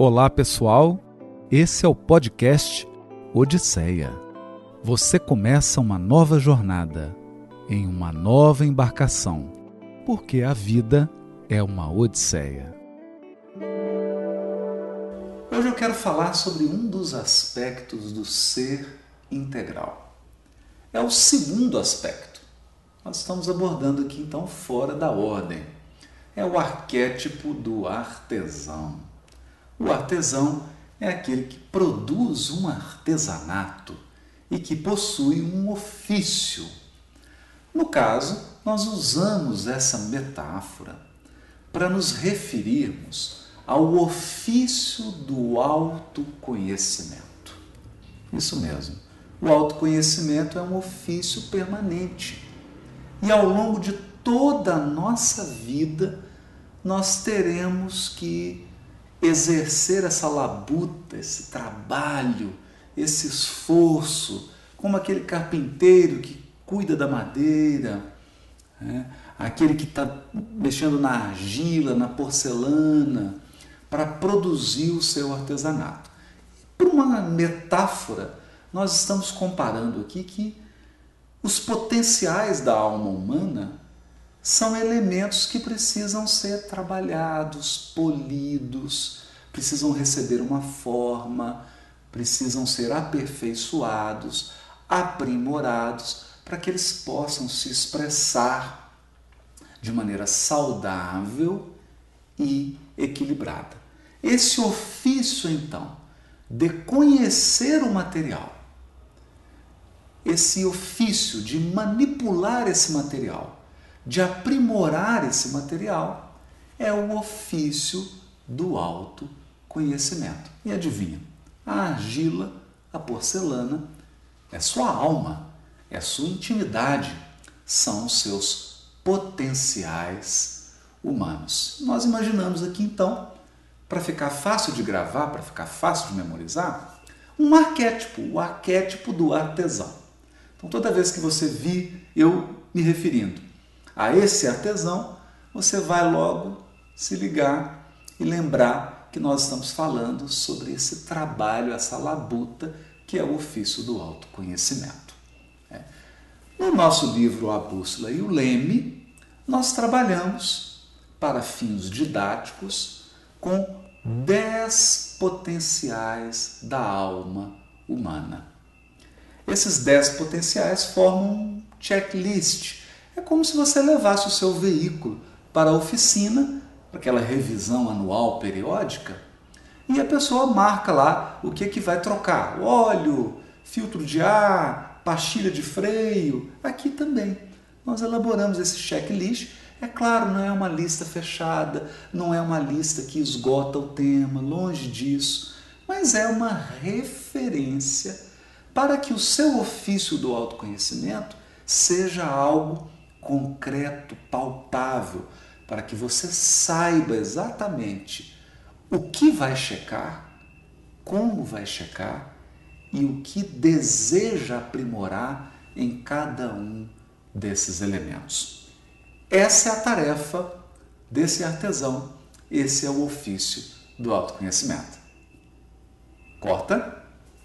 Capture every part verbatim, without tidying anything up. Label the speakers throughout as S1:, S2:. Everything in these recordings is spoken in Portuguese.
S1: Olá pessoal, esse é o podcast Odisseia. Você começa uma nova jornada em uma nova embarcação, porque a vida é uma odisseia. Hoje eu quero falar sobre um dos aspectos do ser integral. É o segundo aspecto. Nós estamos abordando aqui então fora da ordem. É o arquétipo do artesão. O artesão é aquele que produz um artesanato e que possui um ofício. No caso, nós usamos essa metáfora para nos referirmos ao ofício do autoconhecimento. Isso mesmo, o autoconhecimento é um ofício permanente. E ao longo de toda a nossa vida, nós teremos que exercer essa labuta, esse trabalho, esse esforço, como aquele carpinteiro que cuida da madeira, né? Aquele que está mexendo na argila, na porcelana, para produzir o seu artesanato. Por uma metáfora, nós estamos comparando aqui que os potenciais da alma humana são elementos que precisam ser trabalhados, polidos, precisam receber uma forma, precisam ser aperfeiçoados, aprimorados, para que eles possam se expressar de maneira saudável e equilibrada. Esse ofício, então, de conhecer o material, esse ofício de manipular esse material, de aprimorar esse material, é o ofício do autoconhecimento. E adivinha? A argila, a porcelana, é sua alma, é sua intimidade, são os seus potenciais humanos. Nós imaginamos aqui, então, para ficar fácil de gravar, para ficar fácil de memorizar, um arquétipo, o arquétipo do artesão. Então, toda vez que você vir eu me referindo a esse artesão, você vai logo se ligar e lembrar que nós estamos falando sobre esse trabalho, essa labuta, que é o ofício do autoconhecimento. No nosso livro A Bússola e o Leme, nós trabalhamos, para fins didáticos, com dez potenciais da alma humana. Esses dez potenciais formam um checklist. É como se você levasse o seu veículo para a oficina, para aquela revisão anual periódica, e a pessoa marca lá o que, que vai trocar. Óleo, filtro de ar, pastilha de freio. Aqui também nós elaboramos esse checklist. É claro, não é uma lista fechada, não é uma lista que esgota o tema, longe disso, mas é uma referência para que o seu ofício do autoconhecimento seja algo concreto, palpável, para que você saiba exatamente o que vai checar, como vai checar e o que deseja aprimorar em cada um desses elementos. Essa é a tarefa desse artesão, esse é o ofício do autoconhecimento. Corta.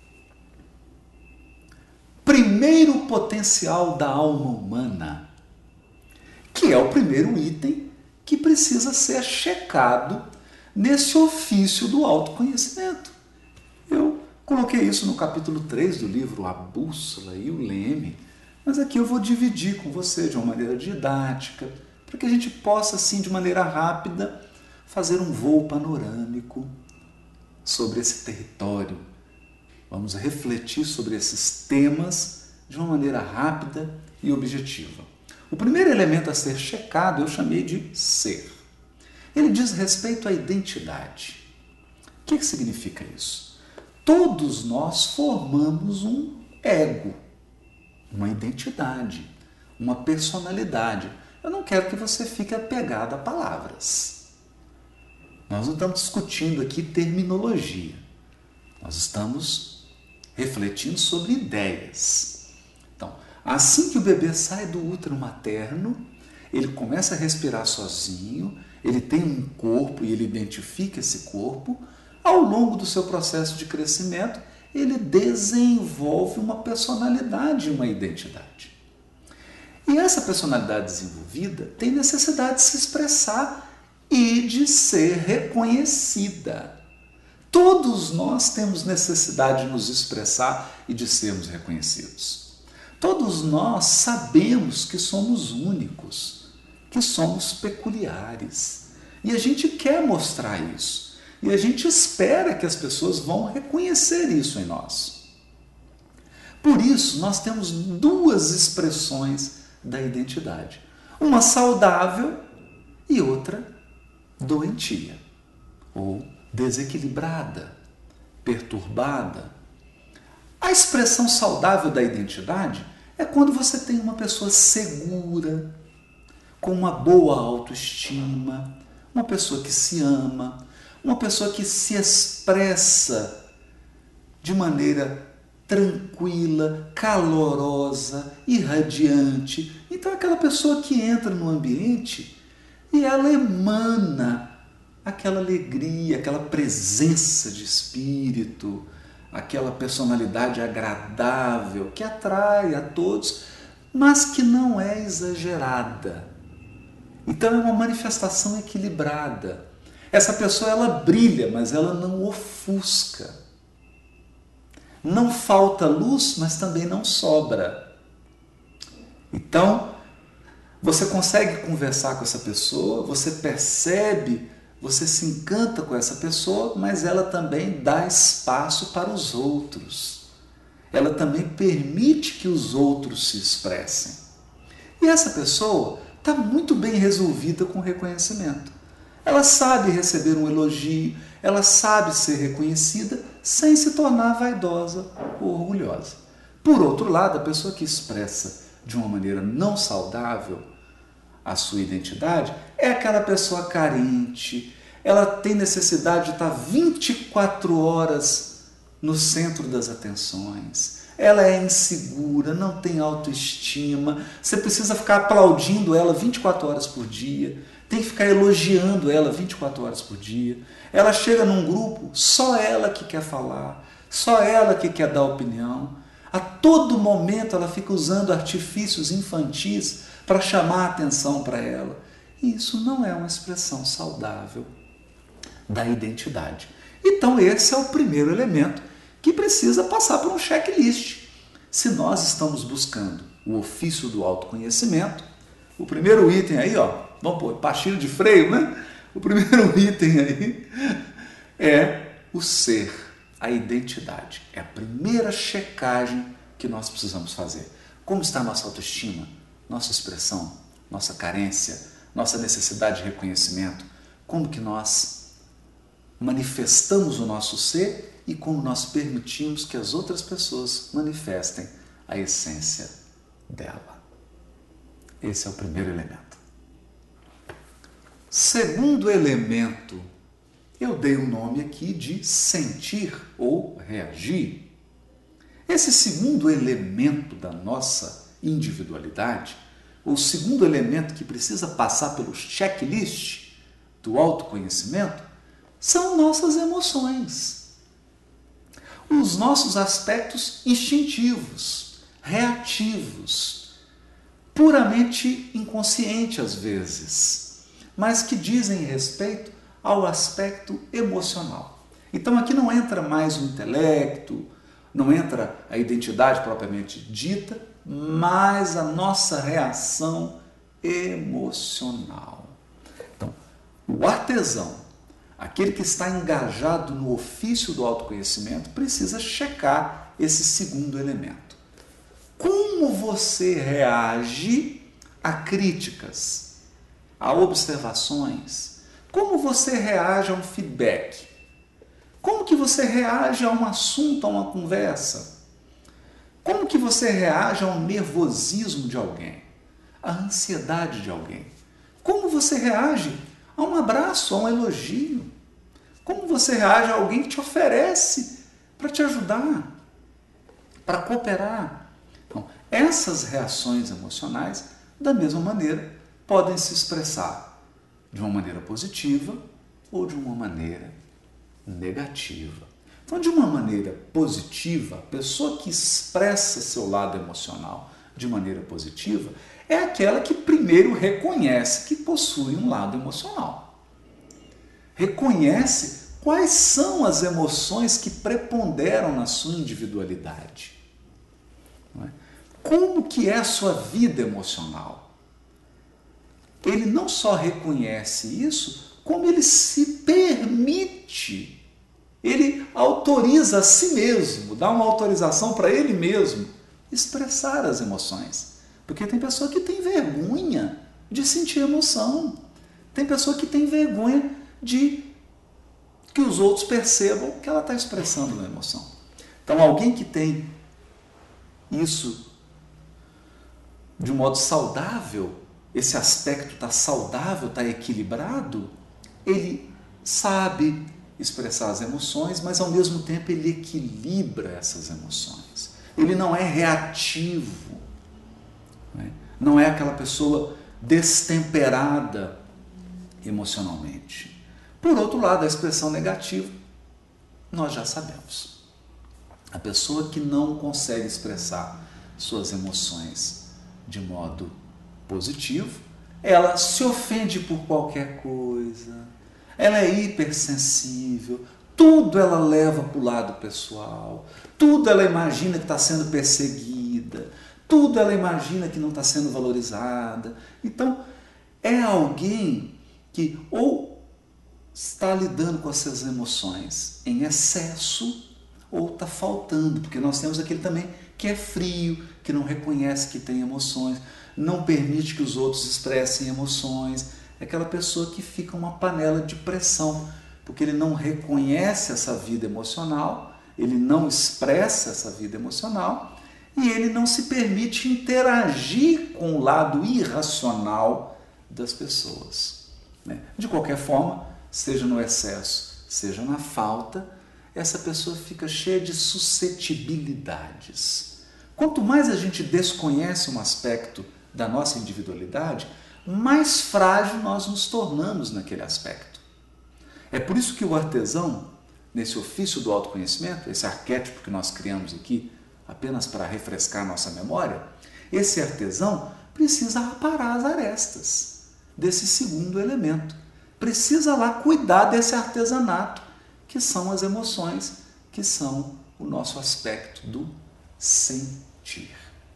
S1: Primeiro potencial da alma humana, que é o primeiro item que precisa ser checado nesse ofício do autoconhecimento. Eu coloquei isso no capítulo três do livro A Bússola e o Leme, mas aqui eu vou dividir com você de uma maneira didática, para que a gente possa, assim, de maneira rápida, fazer um voo panorâmico sobre esse território. Vamos refletir sobre esses temas de uma maneira rápida e objetiva. O primeiro elemento a ser checado eu chamei de ser. Ele diz respeito à identidade. O que significa isso? Todos nós formamos um ego, uma identidade, uma personalidade. Eu não quero que você fique apegado a palavras. Nós não estamos discutindo aqui terminologia. Nós estamos refletindo sobre ideias. Então, assim que o bebê sai do útero materno, ele começa a respirar sozinho, ele tem um corpo e ele identifica esse corpo. ao longo do seu processo de crescimento, ele desenvolve uma personalidade e uma identidade. E essa personalidade desenvolvida tem necessidade de se expressar e de ser reconhecida. Todos nós temos necessidade de nos expressar e de sermos reconhecidos. Todos nós sabemos que somos únicos, que somos peculiares. E a gente quer mostrar isso. E a gente espera que as pessoas vão reconhecer isso em nós. Por isso, nós temos duas expressões da identidade. Uma saudável e outra doentia, ou desequilibrada, perturbada. A expressão saudável da identidade é quando você tem uma pessoa segura, com uma boa autoestima, uma pessoa que se ama, uma pessoa que se expressa de maneira tranquila, calorosa, irradiante. Então, aquela pessoa que entra no ambiente e ela emana aquela alegria, aquela presença de espírito, aquela personalidade agradável que atrai a todos, mas que não é exagerada. Então, é uma manifestação equilibrada. Essa pessoa, ela brilha, mas ela não ofusca. Não falta luz, mas também não sobra. Então, você consegue conversar com essa pessoa, você percebe, você se encanta com essa pessoa, mas ela também dá espaço para os outros. Ela também permite que os outros se expressem. E essa pessoa está muito bem resolvida com o reconhecimento. Ela sabe receber um elogio, ela sabe ser reconhecida sem se tornar vaidosa ou orgulhosa. Por outro lado, a pessoa que expressa de uma maneira não saudável a sua identidade é aquela pessoa carente, ela tem necessidade de estar vinte e quatro horas no centro das atenções, ela é insegura, não tem autoestima, você precisa ficar aplaudindo ela vinte e quatro horas por dia, tem que ficar elogiando ela vinte e quatro horas por dia. Ela chega num grupo, só ela que quer falar, só ela que quer dar opinião. A todo momento ela fica usando artifícios infantis para chamar a atenção para ela. E isso não é uma expressão saudável da identidade. Então esse é o primeiro elemento que precisa passar por um checklist. Se nós estamos buscando o ofício do autoconhecimento, o primeiro item aí, ó, vamos pôr pastilha de freio, né? O primeiro item aí é o ser, a identidade. É a primeira checagem que nós precisamos fazer. Como está a nossa autoestima, nossa expressão, nossa carência, nossa necessidade de reconhecimento? Como que nós manifestamos o nosso ser e como nós permitimos que as outras pessoas manifestem a essência dela? Esse é o primeiro elemento. Segundo elemento, eu dei um nome aqui de sentir ou reagir. Esse segundo elemento da nossa individualidade, o segundo elemento que precisa passar pelo checklist do autoconhecimento, são nossas emoções. Os nossos aspectos instintivos, reativos, puramente inconsciente às vezes, mas que dizem respeito ao aspecto emocional. Então aqui não entra mais o intelecto, não entra a identidade propriamente dita, mas a nossa reação emocional. Então, o artesão, aquele que está engajado no ofício do autoconhecimento, precisa checar esse segundo elemento. Como você reage a críticas, a observações? Como você reage a um feedback? Como que você reage a um assunto, a uma conversa? Como que você reage ao nervosismo de alguém? À ansiedade de alguém? Como você reage a um abraço, a um elogio? Como você reage a alguém que te oferece para te ajudar, para cooperar? Então, essas reações emocionais, da mesma maneira, podem se expressar de uma maneira positiva ou de uma maneira negativa. Então, de uma maneira positiva, a pessoa que expressa seu lado emocional de maneira positiva é aquela que primeiro reconhece que possui um lado emocional. Reconhece quais são as emoções que preponderam na sua individualidade. Não é? Como que é a sua vida emocional? Ele não só reconhece isso, como ele se permite, ele autoriza a si mesmo, dá uma autorização para ele mesmo expressar as emoções. Porque tem pessoa que tem vergonha de sentir emoção, tem pessoa que tem vergonha de que os outros percebam que ela está expressando uma emoção. Então, alguém que tem isso de um modo saudável, esse aspecto está saudável, está equilibrado, ele sabe expressar as emoções, mas ao mesmo tempo ele equilibra essas emoções. Ele não é reativo, né? Não é aquela pessoa destemperada emocionalmente. Por outro lado, a expressão negativa, nós já sabemos. A pessoa que não consegue expressar suas emoções de modo positivo, ela se ofende por qualquer coisa, ela é hipersensível, tudo ela leva para o lado pessoal, tudo ela imagina que está sendo perseguida, tudo ela imagina que não está sendo valorizada. Então, é alguém que ou está lidando com essas emoções em excesso ou está faltando, porque nós temos aquele também que é frio, que não reconhece que tem emoções, não permite que os outros expressem emoções, é aquela pessoa que fica uma panela de pressão, porque ele não reconhece essa vida emocional, ele não expressa essa vida emocional e ele não se permite interagir com o lado irracional das pessoas, né? De qualquer forma, seja no excesso, seja na falta, essa pessoa fica cheia de suscetibilidades. Quanto mais a gente desconhece um aspecto da nossa individualidade, mais frágil nós nos tornamos naquele aspecto. É por isso que o artesão, nesse ofício do autoconhecimento, esse arquétipo que nós criamos aqui, apenas para refrescar nossa memória, esse artesão precisa aparar as arestas desse segundo elemento. Precisa lá cuidar desse artesanato, que são as emoções, que são o nosso aspecto do sentir.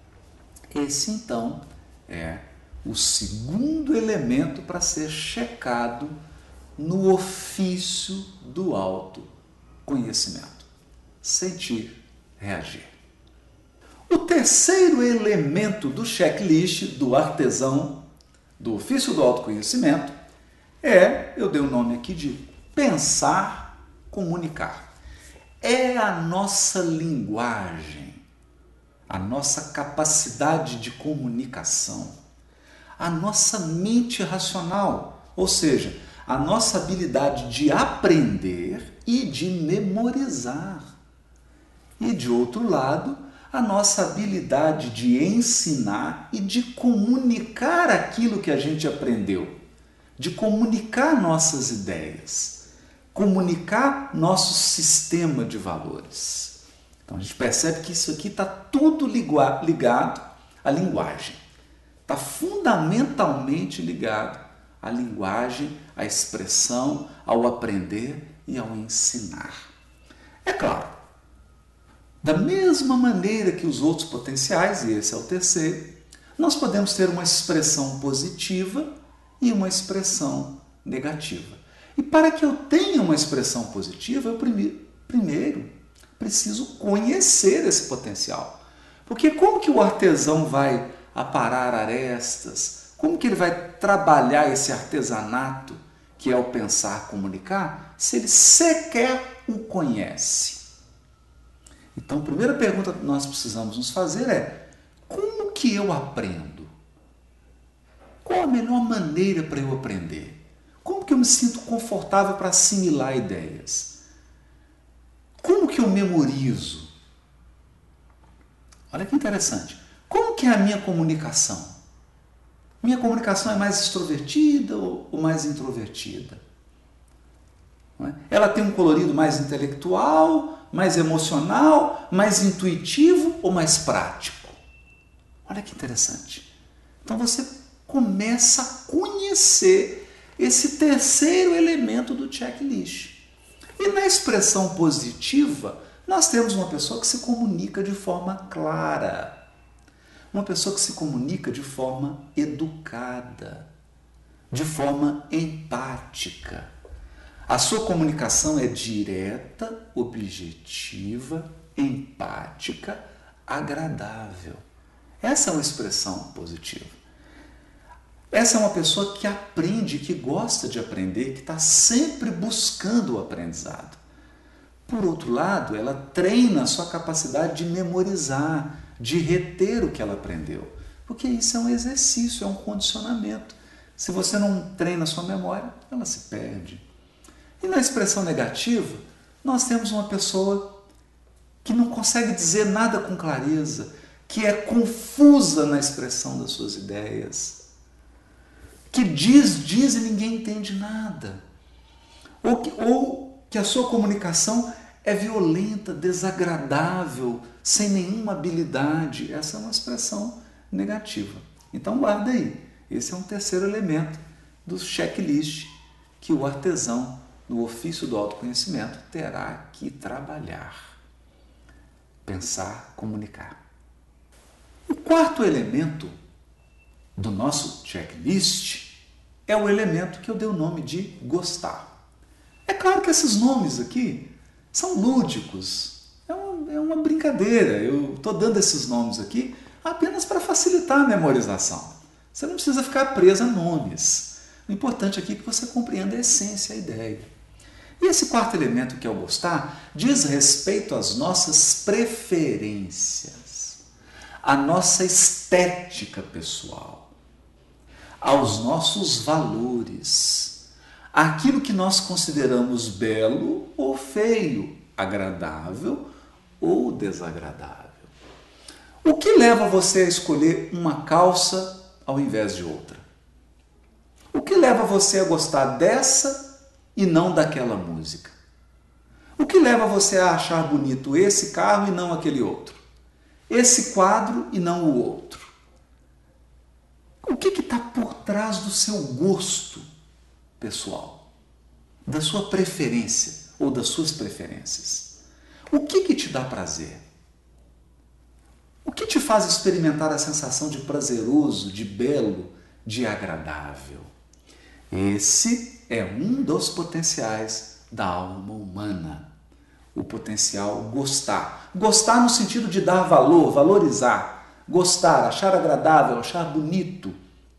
S1: Esse, então, é o segundo elemento para ser checado no ofício do autoconhecimento. Sentir, reagir. O terceiro elemento do checklist do artesão, do ofício do autoconhecimento, é, eu dei o nome aqui de pensar, comunicar. É a nossa linguagem, a nossa capacidade de comunicação, a nossa mente racional, ou seja, a nossa habilidade de aprender e de memorizar. E, de outro lado, a nossa habilidade de ensinar e de comunicar aquilo que a gente aprendeu, de comunicar nossas ideias, comunicar nosso sistema de valores. Então a gente percebe que isso aqui está tudo ligado à linguagem. Está fundamentalmente ligado à linguagem, à expressão, ao aprender e ao ensinar. É claro, da mesma maneira que os outros potenciais, e esse é o terceiro, nós podemos ter uma expressão positiva e uma expressão negativa. E para que eu tenha uma expressão positiva, eu primeiro, primeiro preciso conhecer esse potencial. Porque como que o artesão vai aparar arestas? Como que ele vai trabalhar esse artesanato, que é o pensar, comunicar, se ele sequer o conhece? Então, a primeira pergunta que nós precisamos nos fazer é: como que eu aprendo? Qual a melhor maneira para eu aprender? Como que eu me sinto confortável para assimilar ideias? Como que eu memorizo? Olha que interessante. Como que é a minha comunicação? Minha comunicação é mais extrovertida ou mais introvertida? não é? Ela tem um colorido mais intelectual, mais emocional, mais intuitivo ou mais prático? Olha que interessante. Então você começa a conhecer esse terceiro elemento do checklist. E na expressão positiva, nós temos uma pessoa que se comunica de forma clara, uma pessoa que se comunica de forma educada, de forma empática. A sua comunicação é direta, objetiva, empática, agradável. Essa é uma expressão positiva. Essa é uma pessoa que aprende, que gosta de aprender, que está sempre buscando o aprendizado. Por outro lado, ela treina a sua capacidade de memorizar, de reter o que ela aprendeu. Porque isso é um exercício, é um condicionamento. Se você não treina a sua memória, ela se perde. E na expressão negativa, nós temos uma pessoa que não consegue dizer nada com clareza, que é confusa na expressão das suas ideias, que diz, diz e ninguém entende nada, ou que, ou que a sua comunicação é violenta, desagradável, sem nenhuma habilidade. Essa é uma expressão negativa. Então guarda aí, esse é um terceiro elemento do checklist que o artesão, no ofício do autoconhecimento, terá que trabalhar, pensar, comunicar. O quarto elemento do nosso checklist é o elemento que eu dei o nome de gostar. É claro que esses nomes aqui são lúdicos, é uma, é uma brincadeira. Eu estou dando esses nomes aqui apenas para facilitar a memorização. Você não precisa ficar preso a nomes. O importante aqui é que você compreenda a essência, a ideia. E esse quarto elemento, que é o gostar, diz respeito às nossas preferências, à nossa estética pessoal, aos nossos valores, aquilo que nós consideramos belo ou feio, agradável ou desagradável. O que leva você a escolher uma calça ao invés de outra? O que leva você a gostar dessa e não daquela música? O que leva você a achar bonito esse carro e não aquele outro? Esse quadro e não o outro? O que está por trás do seu gosto pessoal? Da sua preferência ou das suas preferências? O que, que te dá prazer? O que te faz experimentar a sensação de prazeroso, de belo, de agradável? Esse é um dos potenciais da alma humana. O potencial gostar. Gostar no sentido de dar valor, valorizar. Gostar, achar agradável, achar bonito.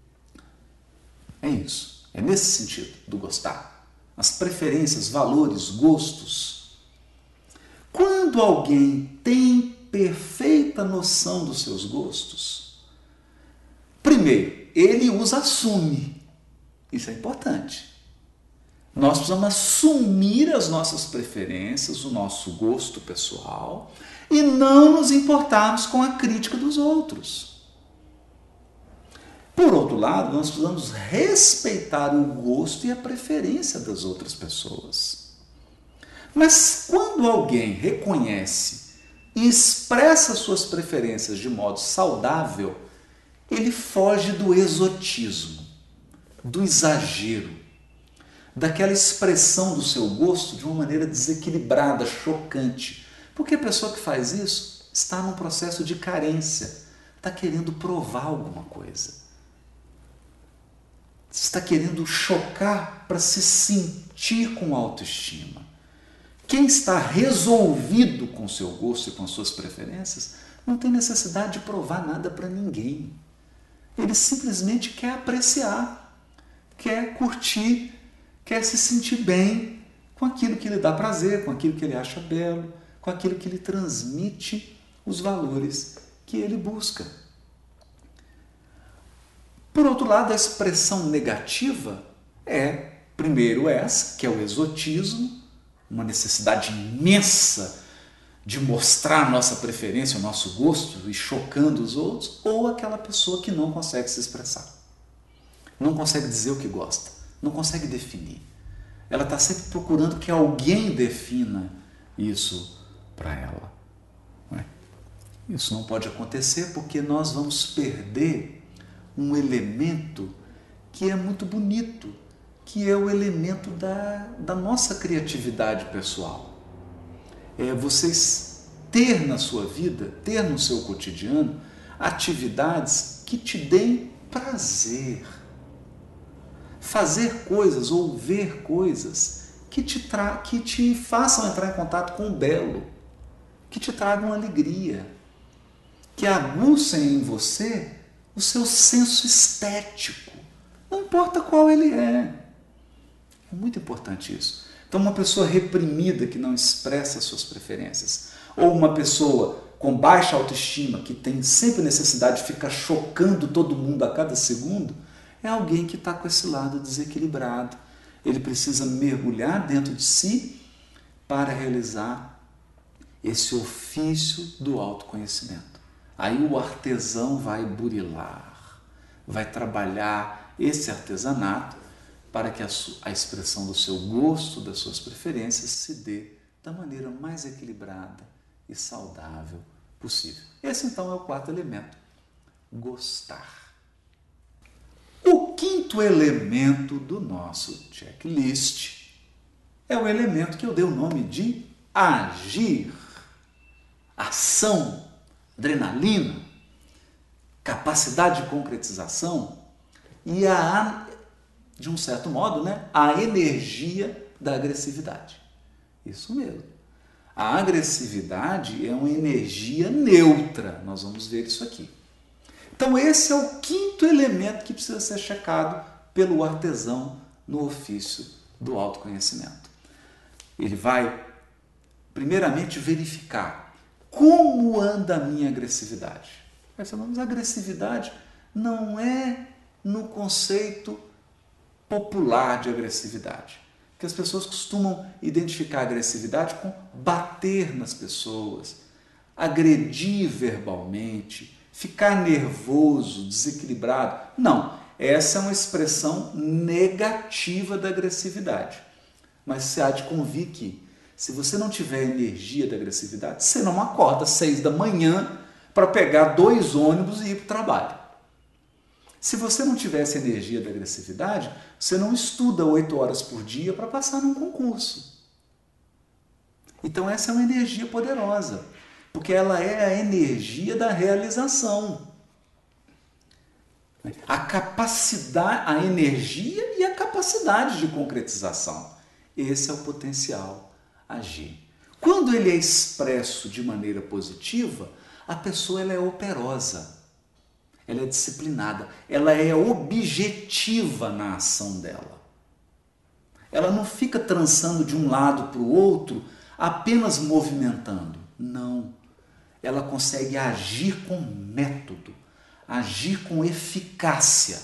S1: É isso. É nesse sentido do gostar. As preferências, valores, gostos. Quando alguém tem perfeita noção dos seus gostos, primeiro, ele os assume. Isso é importante. Nós precisamos assumir as nossas preferências, o nosso gosto pessoal e não nos importarmos com a crítica dos outros. Por outro lado, nós precisamos respeitar o gosto e a preferência das outras pessoas. Mas quando alguém reconhece e expressa suas preferências de modo saudável, ele foge do exotismo, do exagero, daquela expressão do seu gosto de uma maneira desequilibrada, chocante. Porque a pessoa que faz isso está num processo de carência, está querendo provar alguma coisa. Está querendo chocar para se sentir com autoestima. Quem está resolvido com o seu gosto e com as suas preferências não tem necessidade de provar nada para ninguém. Ele simplesmente quer apreciar, quer curtir, quer se sentir bem com aquilo que lhe dá prazer, com aquilo que ele acha belo, com aquilo que lhe transmite os valores que ele busca. Por outro lado, a expressão negativa é, primeiro, essa, que é o exotismo, uma necessidade imensa de mostrar a nossa preferência, o nosso gosto e chocando os outros, ou aquela pessoa que não consegue se expressar, não consegue dizer o que gosta, não consegue definir. Ela está sempre procurando que alguém defina isso para ela. Não é? Isso não pode acontecer porque nós vamos perder um elemento que é muito bonito, que é o elemento da, da nossa criatividade pessoal. É vocês ter na sua vida, ter no seu cotidiano, atividades que te deem prazer. Fazer coisas ou ver coisas que te, tra que te façam entrar em contato com o belo, que te tragam alegria, que aguçem em você o seu senso estético, não importa qual ele é. É muito importante isso. Então, uma pessoa reprimida que não expressa suas preferências, ou uma pessoa com baixa autoestima que tem sempre necessidade de ficar chocando todo mundo a cada segundo, é alguém que está com esse lado desequilibrado. Ele precisa mergulhar dentro de si para realizar esse ofício do autoconhecimento. Aí o artesão vai burilar, vai trabalhar esse artesanato para que a, a expressão do seu gosto, das suas preferências, se dê da maneira mais equilibrada e saudável possível. Esse então é o quarto elemento, gostar. O quinto elemento do nosso checklist é o elemento que eu dei o nome de agir. Ação, adrenalina, capacidade de concretização e, a, de um certo modo, né, a energia da agressividade. Isso mesmo. A agressividade é uma energia neutra. Nós vamos ver isso aqui. Então esse é o quinto elemento que precisa ser checado pelo artesão no ofício do autoconhecimento. Ele vai, primeiramente, verificar como anda a minha agressividade. Aí você fala, agressividade não é no conceito popular de agressividade. Porque as pessoas costumam identificar a agressividade com bater nas pessoas, agredir verbalmente, ficar nervoso, desequilibrado. Não, essa é uma expressão negativa da agressividade. Mas você há de convir que, se você não tiver energia da agressividade, você não acorda às seis da manhã para pegar dois ônibus e ir para o trabalho. Se você não tivesse energia da agressividade, você não estuda oito horas por dia para passar num concurso. Então essa é uma energia poderosa, porque ela é a energia da realização. A capacidade, a energia e a capacidade de concretização. Esse é o potencial agir. Quando ele é expresso de maneira positiva, a pessoa ela é operosa, ela é disciplinada, ela é objetiva na ação dela. Ela não fica trançando de um lado para o outro, apenas movimentando. Não. Ela consegue agir com método, agir com eficácia,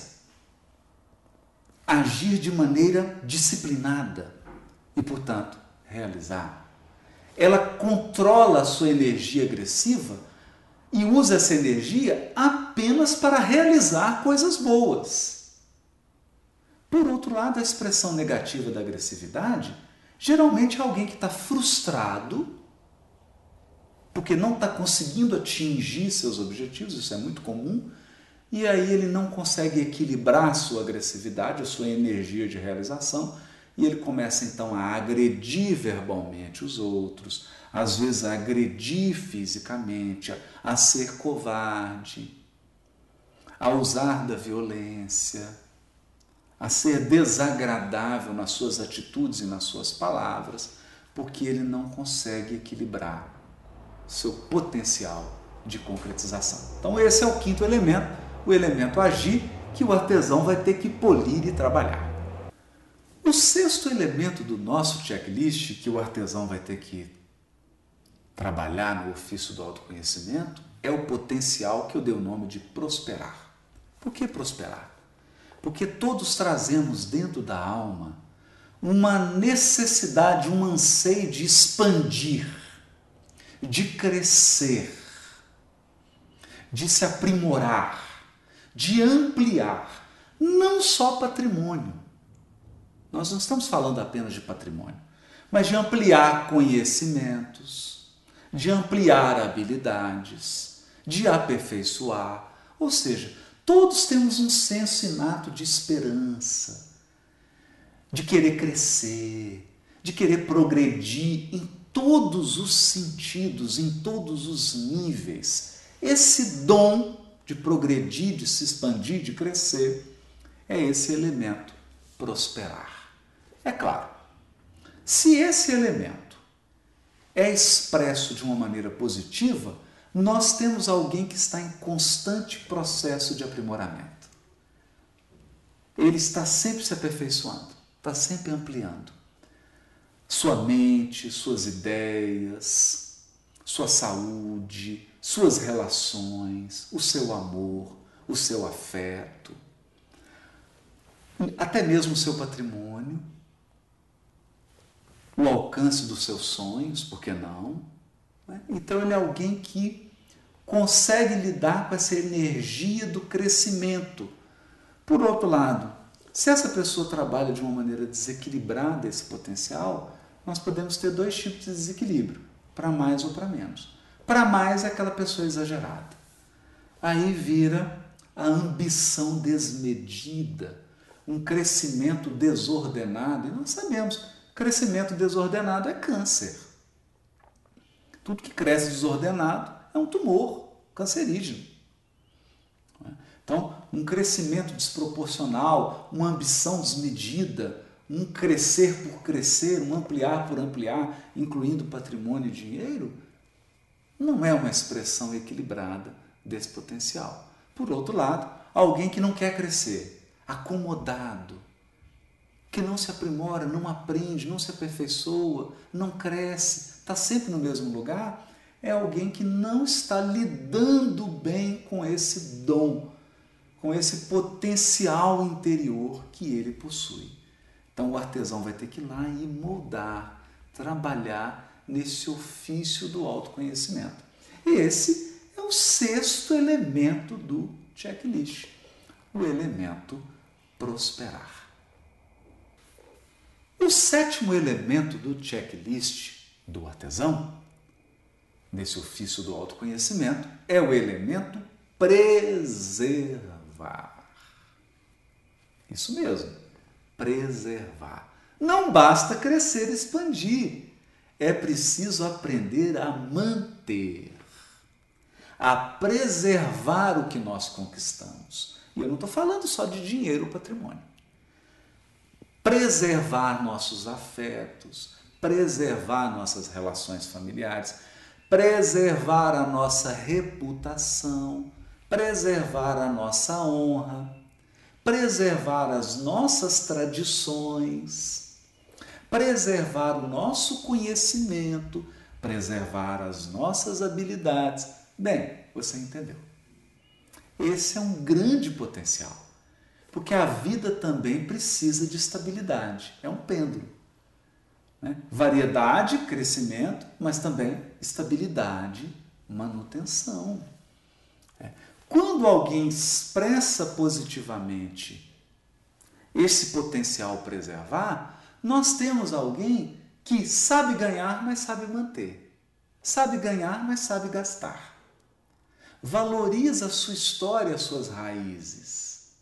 S1: agir de maneira disciplinada e, portanto, realizar. Ela controla a sua energia agressiva e usa essa energia apenas para realizar coisas boas. Por outro lado, a expressão negativa da agressividade geralmente é alguém que está frustrado porque não está conseguindo atingir seus objetivos, isso é muito comum, e aí ele não consegue equilibrar a sua agressividade, a sua energia de realização, e ele começa então a agredir verbalmente os outros, às vezes a agredir fisicamente, a, a ser covarde, a usar da violência, a ser desagradável nas suas atitudes e nas suas palavras, porque ele não consegue equilibrar seu potencial de concretização. Então esse é o quinto elemento, o elemento agir, que o artesão vai ter que polir e trabalhar. O sexto elemento do nosso checklist, que o artesão vai ter que trabalhar no ofício do autoconhecimento, é o potencial que eu dei o nome de prosperar. Por que prosperar? Porque todos trazemos dentro da alma uma necessidade, um anseio de expandir, de crescer, de se aprimorar, de ampliar, não só patrimônio, Nós não estamos falando apenas de patrimônio, mas de ampliar conhecimentos, de ampliar habilidades, de aperfeiçoar. Ou seja, todos temos um senso inato de esperança, de querer crescer, de querer progredir em todos os sentidos, em todos os níveis. Esse dom de progredir, de se expandir, de crescer, é esse elemento prosperar. É claro, se esse elemento é expresso de uma maneira positiva, nós temos alguém que está em constante processo de aprimoramento. Ele está sempre se aperfeiçoando, está sempre ampliando. Sua mente, suas ideias, sua saúde, suas relações, o seu amor, o seu afeto, até mesmo o seu patrimônio, o alcance dos seus sonhos, por que não? Então ele é alguém que consegue lidar com essa energia do crescimento. Por outro lado, se essa pessoa trabalha de uma maneira desequilibrada esse potencial, nós podemos ter dois tipos de desequilíbrio, para mais ou para menos. Para mais é aquela pessoa exagerada. Aí vira a ambição desmedida, um crescimento desordenado. E nós sabemos, crescimento desordenado é câncer. Tudo que cresce desordenado é um tumor cancerígeno. Então, um crescimento desproporcional, uma ambição desmedida, um crescer por crescer, um ampliar por ampliar, incluindo patrimônio e dinheiro, não é uma expressão equilibrada desse potencial. Por outro lado, alguém que não quer crescer, acomodado, que não se aprimora, não aprende, não se aperfeiçoa, não cresce, está sempre no mesmo lugar, é alguém que não está lidando bem com esse dom, com esse potencial interior que ele possui. Então o artesão vai ter que ir lá e moldar, trabalhar nesse ofício do autoconhecimento. E esse é o sexto elemento do checklist, o elemento prosperar. O sétimo elemento do checklist do artesão, nesse ofício do autoconhecimento, é o elemento preservar. Isso mesmo, preservar. Não basta crescer e expandir, é preciso aprender a manter, a preservar o que nós conquistamos. E eu não estou falando só de dinheiro ou patrimônio. Preservar nossos afetos, preservar nossas relações familiares, preservar a nossa reputação, preservar a nossa honra, preservar as nossas tradições, preservar o nosso conhecimento, preservar as nossas habilidades. Bem, você entendeu. Esse é um grande potencial. Porque a vida também precisa de estabilidade, é um pêndulo. Né? Variedade, crescimento, mas também estabilidade, manutenção. É. Quando alguém expressa positivamente esse potencial preservar, nós temos alguém que sabe ganhar, mas sabe manter. Sabe ganhar, mas sabe gastar. Valoriza a sua história, as suas raízes.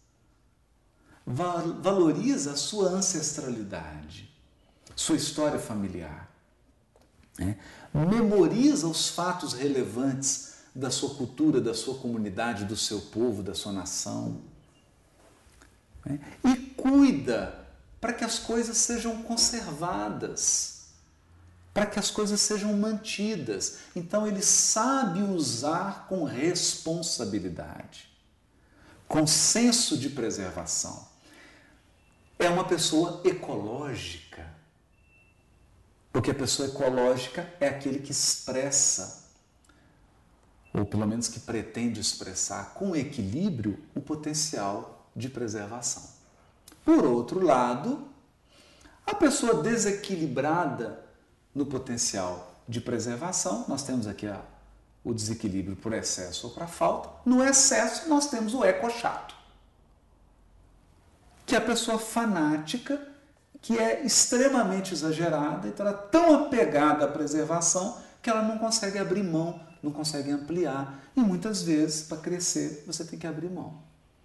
S1: Valoriza a sua ancestralidade, sua história familiar. Né? Memoriza os fatos relevantes da sua cultura, da sua comunidade, do seu povo, da sua nação. Né? E cuida para que as coisas sejam conservadas, para que as coisas sejam mantidas. Então ele sabe usar com responsabilidade, com senso de preservação. É uma pessoa ecológica, porque a pessoa ecológica é aquele que expressa, ou pelo menos que pretende expressar com equilíbrio o potencial de preservação. Por outro lado, a pessoa desequilibrada no potencial de preservação, nós temos aqui a, o desequilíbrio por excesso ou por falta. No excesso, nós temos o eco chato, que é a pessoa fanática que é extremamente exagerada, então ela é tão apegada à preservação que ela não consegue abrir mão, não consegue ampliar. E muitas vezes, para crescer, você tem que abrir mão.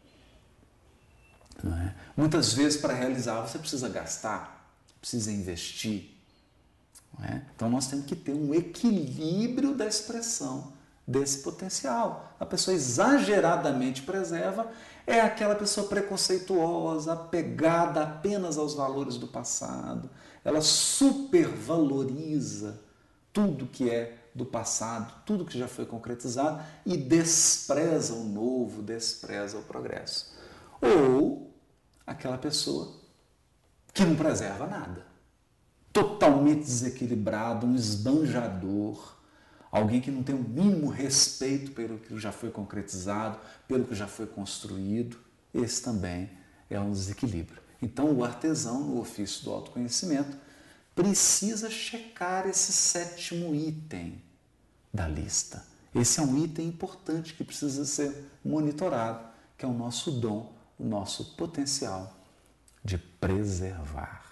S1: Não é? Muitas vezes, para realizar, você precisa gastar, precisa investir. Não é? Então, nós temos que ter um equilíbrio da expressão desse potencial. A pessoa exageradamente preserva é aquela pessoa preconceituosa, apegada apenas aos valores do passado. Ela supervaloriza tudo que é do passado, tudo que já foi concretizado e despreza o novo, despreza o progresso. Ou aquela pessoa que não preserva nada, totalmente desequilibrado, um esbanjador, alguém que não tem o mínimo respeito pelo que já foi concretizado, pelo que já foi construído. Esse também é um desequilíbrio. Então, o artesão, no ofício do autoconhecimento, precisa checar esse sétimo item da lista. Esse é um item importante que precisa ser monitorado, que é o nosso dom, o nosso potencial de preservar.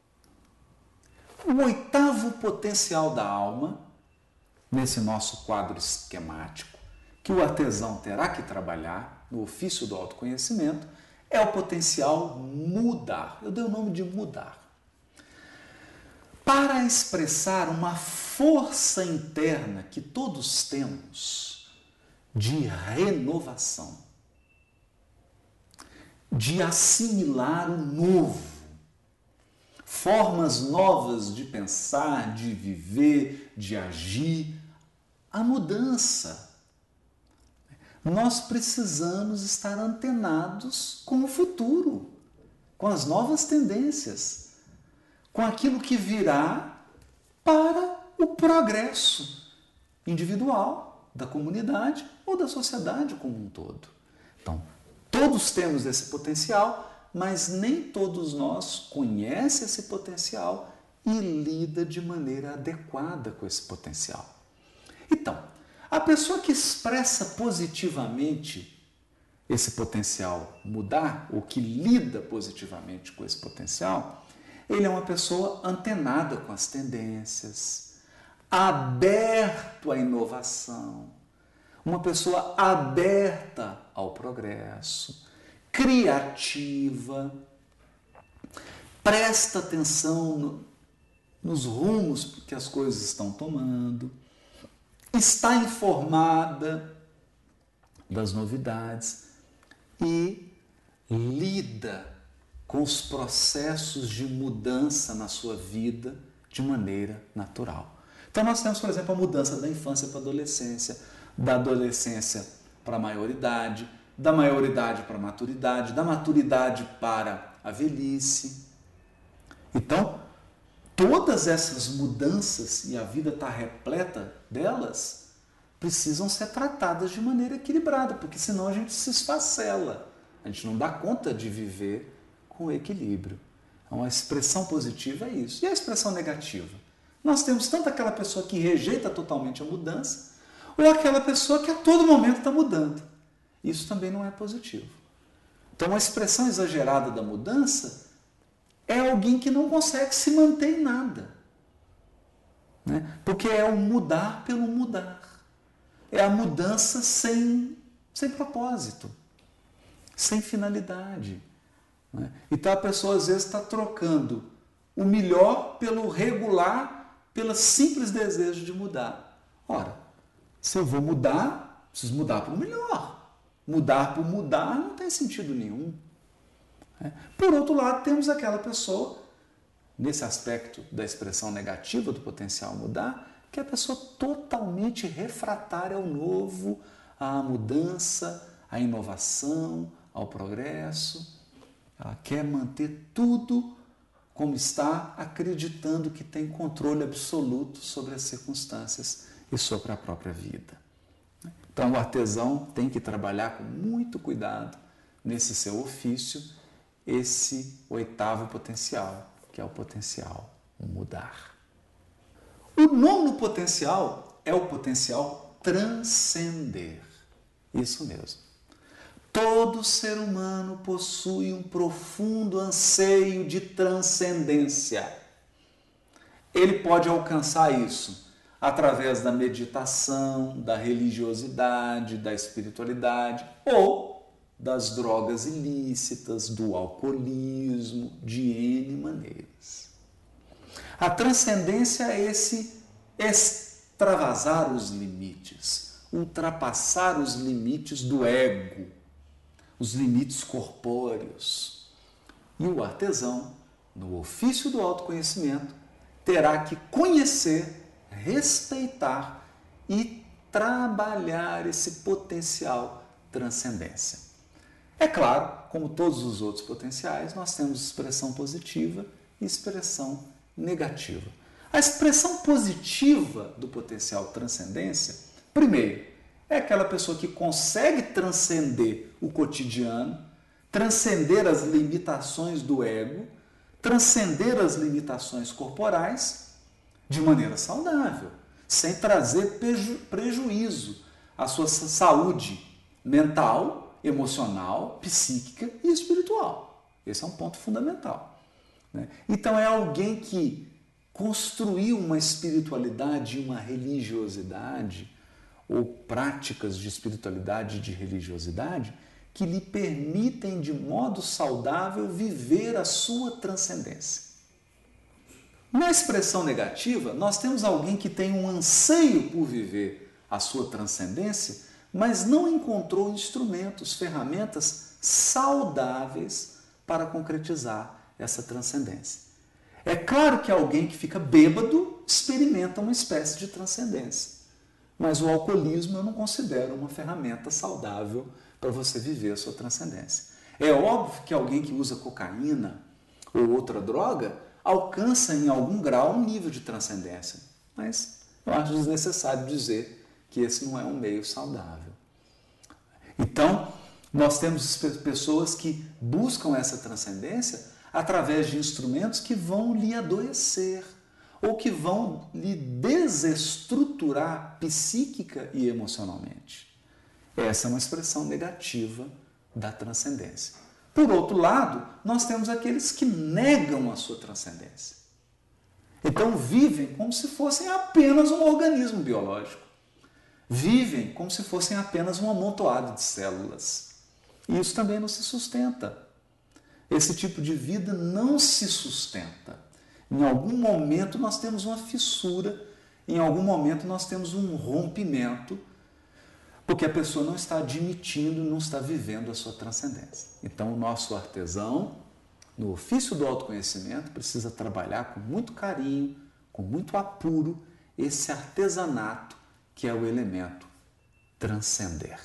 S1: O oitavo potencial da alma, nesse nosso quadro esquemático, que o artesão terá que trabalhar no ofício do autoconhecimento, é o potencial mudar. Eu dei o nome de mudar. Para expressar uma força interna que todos temos de renovação, de assimilar o novo, formas novas de pensar, de viver, de agir, a mudança. Nós precisamos estar antenados com o futuro, com as novas tendências, com aquilo que virá para o progresso individual, da comunidade ou da sociedade como um todo. Então, todos temos esse potencial, mas nem todos nós conhecem esse potencial e lida de maneira adequada com esse potencial. Então, a pessoa que expressa positivamente esse potencial mudar, ou que lida positivamente com esse potencial, ele é uma pessoa antenada com as tendências, aberto à inovação, uma pessoa aberta ao progresso, criativa, presta atenção no, nos rumos que as coisas estão tomando, está informada das novidades e lida com os processos de mudança na sua vida de maneira natural. Então nós temos, por exemplo, a mudança da infância para a adolescência, da adolescência para a maioridade, da maioridade para a maturidade, da maturidade para a velhice. Então, todas essas mudanças, e a vida está repleta delas, precisam ser tratadas de maneira equilibrada, porque senão a gente se esfacela, a gente não dá conta de viver com equilíbrio. Então, a expressão positiva é isso. E a expressão negativa? Nós temos tanto aquela pessoa que rejeita totalmente a mudança, ou aquela pessoa que a todo momento está mudando. Isso também não é positivo. Então, a expressão exagerada da mudança é alguém que não consegue se manter em nada. Né? Porque é o mudar pelo mudar. É a mudança sem, sem propósito, sem finalidade. Né? Então, a pessoa às vezes está trocando o melhor pelo regular, pelo simples desejo de mudar. Ora, se eu vou mudar, preciso mudar para o melhor. Mudar por mudar não tem sentido nenhum. Por outro lado, temos aquela pessoa, nesse aspecto da expressão negativa do potencial mudar, que é a pessoa totalmente refratária ao novo, à mudança, à inovação, ao progresso. Ela quer manter tudo como está, acreditando que tem controle absoluto sobre as circunstâncias e sobre a própria vida. Então, o artesão tem que trabalhar com muito cuidado nesse seu ofício, esse oitavo potencial, que é o potencial mudar. O nono potencial é o potencial transcender. Isso mesmo. Todo ser humano possui um profundo anseio de transcendência. Ele pode alcançar isso através da meditação, da religiosidade, da espiritualidade ou das drogas ilícitas, do alcoolismo, de N maneiras. A transcendência é esse extravasar os limites, ultrapassar os limites do ego, os limites corpóreos. E o artesão, no ofício do autoconhecimento, terá que conhecer, respeitar e trabalhar esse potencial transcendência. É claro, como todos os outros potenciais, nós temos expressão positiva e expressão negativa. A expressão positiva do potencial transcendência, primeiro, é aquela pessoa que consegue transcender o cotidiano, transcender as limitações do ego, transcender as limitações corporais de maneira saudável, sem trazer preju- prejuízo à sua saúde mental, emocional, psíquica e espiritual. Esse é um ponto fundamental, né? Então é alguém que construiu uma espiritualidade e uma religiosidade ou práticas de espiritualidade e de religiosidade que lhe permitem de modo saudável viver a sua transcendência. Na expressão negativa, nós temos alguém que tem um anseio por viver a sua transcendência, mas não encontrou instrumentos, ferramentas saudáveis para concretizar essa transcendência. É claro que alguém que fica bêbado experimenta uma espécie de transcendência, mas o alcoolismo eu não considero uma ferramenta saudável para você viver a sua transcendência. É óbvio que alguém que usa cocaína ou outra droga alcança em algum grau um nível de transcendência, mas eu acho desnecessário dizer que esse não é um meio saudável. Então, nós temos pessoas que buscam essa transcendência através de instrumentos que vão lhe adoecer ou que vão lhe desestruturar psíquica e emocionalmente. Essa é uma expressão negativa da transcendência. Por outro lado, nós temos aqueles que negam a sua transcendência. Então vivem como se fossem apenas um organismo biológico. Vivem como se fossem apenas um amontoado de células. E isso também não se sustenta. Esse tipo de vida não se sustenta. Em algum momento nós temos uma fissura, em algum momento nós temos um rompimento, porque a pessoa não está admitindo, não está vivendo a sua transcendência. Então o nosso artesão, no ofício do autoconhecimento, precisa trabalhar com muito carinho, com muito apuro, esse artesanato que é o elemento transcender.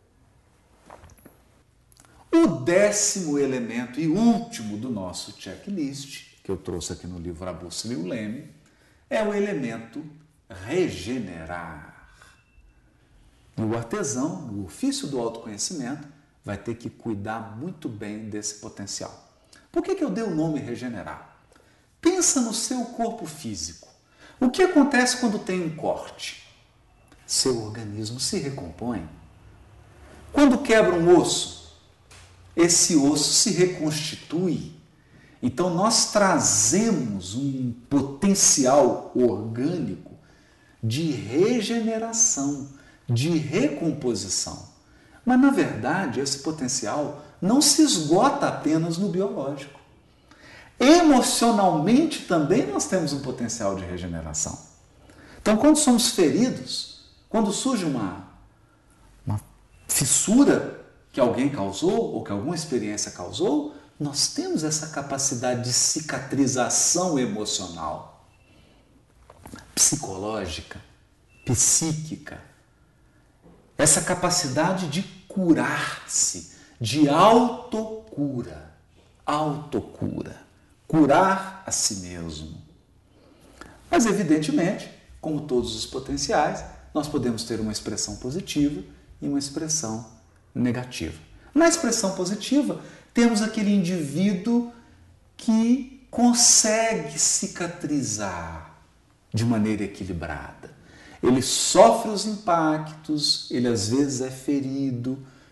S1: O décimo elemento e último do nosso checklist, que eu trouxe aqui no livro A Bússola e o Leme, é o elemento regenerar. E o artesão, no ofício do autoconhecimento, vai ter que cuidar muito bem desse potencial. Por que que eu dei o nome regenerar? Pensa no seu corpo físico. O que acontece quando tem um corte? Seu organismo se recompõe. Quando quebra um osso, esse osso se reconstitui. Então nós trazemos um potencial orgânico de regeneração, de recomposição. Mas na verdade esse potencial não se esgota apenas no biológico. Emocionalmente também nós temos um potencial de regeneração. Então quando somos feridos, quando surge uma, uma fissura que alguém causou ou que alguma experiência causou, nós temos essa capacidade de cicatrização emocional, psicológica, psíquica, essa capacidade de curar-se, de autocura, autocura, curar a si mesmo. Mas evidentemente, como todos os potenciais, nós podemos ter uma expressão positiva e uma expressão negativa. Na expressão positiva, temos aquele indivíduo que consegue cicatrizar de maneira equilibrada. Ele sofre os impactos, ele às vezes é ferido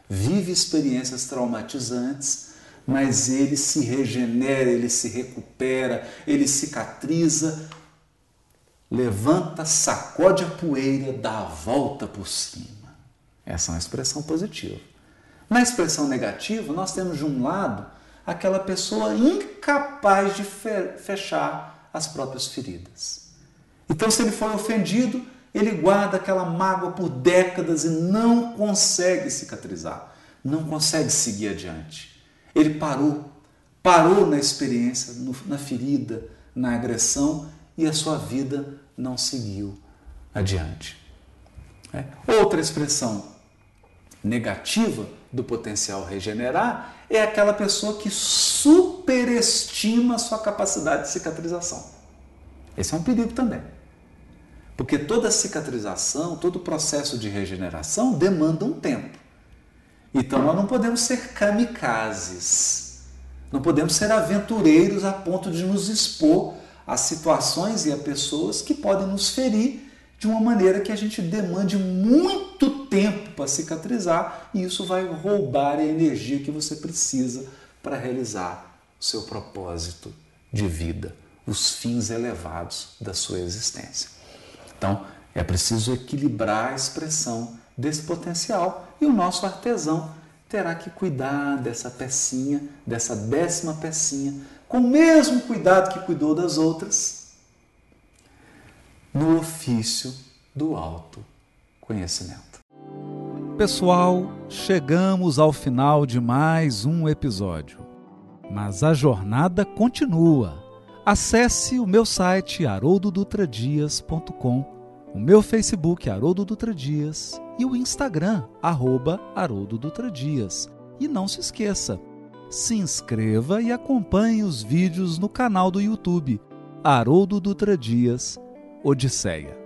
S1: vive experiências traumatizantes, mas ele se regenera, ele se recupera, ele cicatriza, levanta, sacode a poeira, dá a volta por cima. Essa é uma expressão positiva. Na expressão negativa, nós temos de um lado aquela pessoa incapaz de fechar as próprias feridas. Então, se ele foi ofendido, ele guarda aquela mágoa por décadas e não consegue cicatrizar, não consegue seguir adiante. Ele parou, parou na experiência, na ferida, na agressão e a sua vida não seguiu adiante. É. Outra expressão negativa do potencial regenerar é aquela pessoa que superestima a sua capacidade de cicatrização. Esse é um perigo também. Porque toda cicatrização, todo processo de regeneração demanda um tempo. Então nós não podemos ser kamikazes, não podemos ser aventureiros a ponto de nos expor a situações e a pessoas que podem nos ferir de uma maneira que a gente demande muito tempo para cicatrizar e isso vai roubar a energia que você precisa para realizar o seu propósito de vida, os fins elevados da sua existência. Então, é preciso equilibrar a expressão desse potencial e o nosso artesão terá que cuidar dessa pecinha, dessa décima pecinha, com o mesmo cuidado que cuidou das outras, no ofício do autoconhecimento.
S2: Pessoal, chegamos ao final de mais um episódio, mas a jornada continua. Acesse o meu site haroldo dutra dias ponto com, o meu Facebook Haroldo Dutra Dias e o Instagram arroba Haroldo Dutra Dias. E não se esqueça, se inscreva e acompanhe os vídeos no canal do YouTube Haroldo Dutra Dias Odisseia.